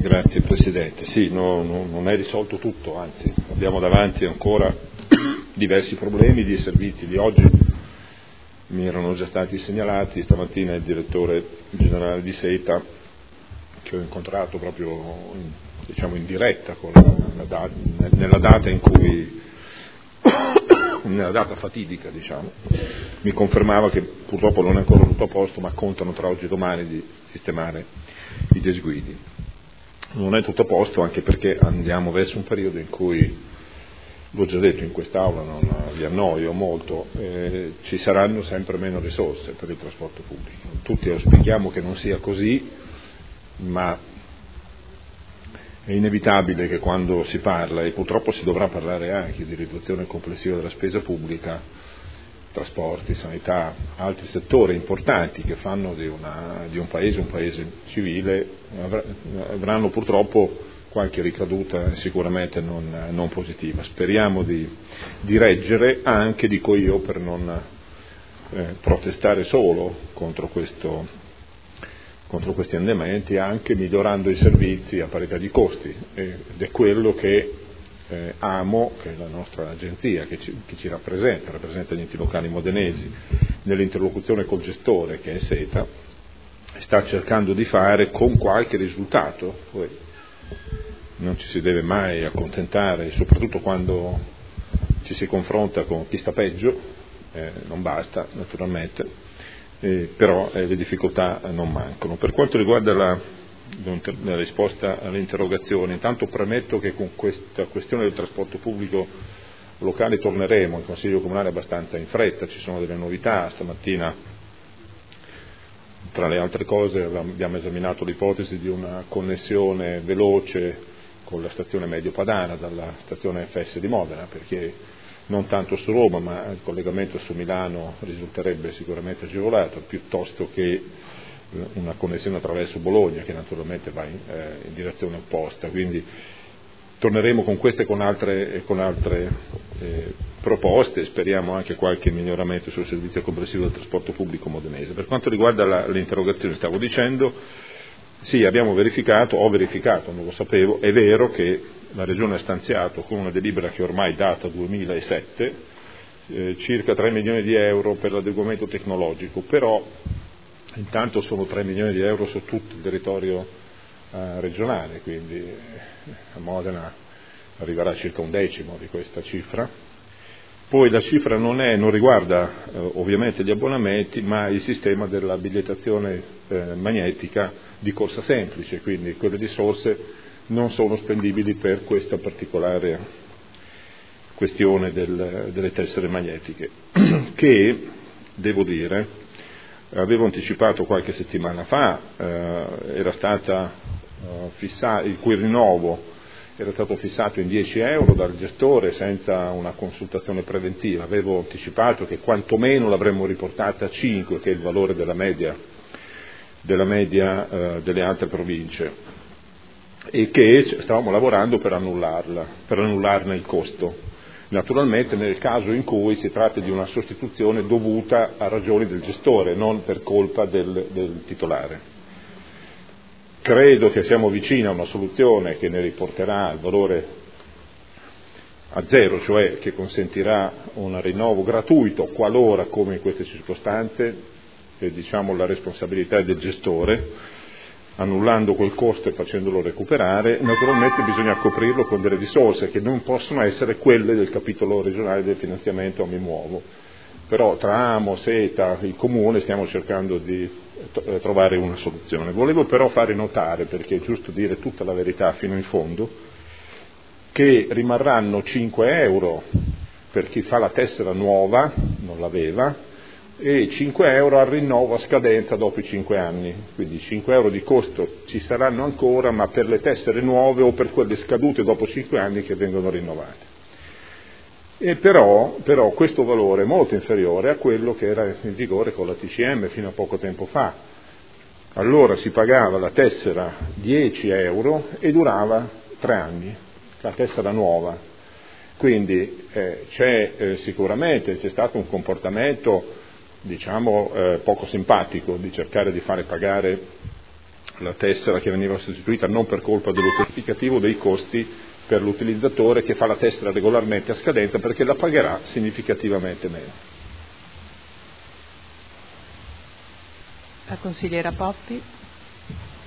Grazie Presidente. Sì, non è risolto tutto, anzi abbiamo davanti ancora diversi problemi di servizi di oggi. Mi erano già stati segnalati stamattina il direttore generale di Seta, che ho incontrato proprio in diretta nella data in cui nella data fatidica, mi confermava che purtroppo non è ancora tutto a posto, ma contano tra oggi e domani di sistemare i disguidi. Non è tutto a posto anche perché andiamo verso un periodo in cui, l'ho già detto in quest'Aula, non vi annoio molto, ci saranno sempre meno risorse per il trasporto pubblico. Tutti auspichiamo che non sia così, ma è inevitabile che quando si parla, e purtroppo si dovrà parlare anche di riduzione complessiva della spesa pubblica, trasporti, sanità, altri settori importanti che fanno di un paese civile, avranno purtroppo qualche ricaduta sicuramente non positiva. Speriamo di reggere anche, dico io, per non protestare solo contro questi andamenti, anche migliorando i servizi a parità di costi, ed è quello che AMO, che è la nostra agenzia che ci rappresenta gli enti locali modenesi nell'interlocuzione col gestore, che è Seta, sta cercando di fare con qualche risultato. Poi non ci si deve mai accontentare, soprattutto quando ci si confronta con chi sta peggio, non basta naturalmente, però le difficoltà non mancano. Per quanto riguarda la risposta alle interrogazioni, intanto premetto che con questa questione del trasporto pubblico locale torneremo in Consiglio Comunale abbastanza in fretta, ci sono delle novità. Stamattina, tra le altre cose, abbiamo esaminato l'ipotesi di una connessione veloce con la stazione Medio Padana dalla stazione FS di Modena, perché non tanto su Roma, ma il collegamento su Milano risulterebbe sicuramente agevolato, piuttosto che una connessione attraverso Bologna, che naturalmente va in direzione opposta. Quindi torneremo con queste e con altre proposte, speriamo anche qualche miglioramento sul servizio complessivo del trasporto pubblico modenese. Per quanto riguarda le interrogazioni, stavo dicendo, sì, ho verificato, non lo sapevo, è vero che la Regione ha stanziato, con una delibera che ormai data 2007, circa 3 milioni di euro per l'adeguamento tecnologico, però intanto sono 3 milioni di euro su tutto il territorio regionale, quindi a Modena arriverà circa un decimo di questa cifra. Poi la cifra non riguarda ovviamente gli abbonamenti, ma il sistema della bigliettazione magnetica di corsa semplice, quindi quelle risorse non sono spendibili per questa particolare questione delle tessere magnetiche, che, devo dire, avevo anticipato qualche settimana fa, era stata il cui rinnovo era stato fissato in 10 euro dal gestore senza una consultazione preventiva. Avevo anticipato che quantomeno l'avremmo riportata a 5, che è il valore della media delle altre province, e che stavamo lavorando per annullarne il costo, naturalmente nel caso in cui si tratti di una sostituzione dovuta a ragioni del gestore, non per colpa del titolare. Credo che siamo vicini a una soluzione che ne riporterà il valore a zero, cioè che consentirà un rinnovo gratuito qualora, come in queste circostanze, la responsabilità è del gestore, annullando quel costo e facendolo recuperare. Naturalmente bisogna coprirlo con delle risorse che non possono essere quelle del capitolo regionale del finanziamento Mi Muovo. Però tra AMO, Seta, il Comune stiamo cercando di trovare una soluzione. Volevo però fare notare, perché è giusto dire tutta la verità fino in fondo, che rimarranno 5 euro per chi fa la tessera nuova, non l'aveva, e 5 euro al rinnovo a scadenza dopo i 5 anni, quindi 5 euro di costo ci saranno ancora, ma per le tessere nuove o per quelle scadute dopo 5 anni che vengono rinnovate. E però questo valore è molto inferiore a quello che era in vigore con la TCM fino a poco tempo fa. Allora si pagava la tessera 10 euro e durava 3 anni, la tessera nuova. Quindi sicuramente c'è stato un comportamento poco simpatico di cercare di fare pagare la tessera che veniva sostituita non per colpa dell'utilizzativo dei costi per l'utilizzatore che fa la tessera regolarmente a scadenza, perché la pagherà significativamente meno. La consigliera Poppi.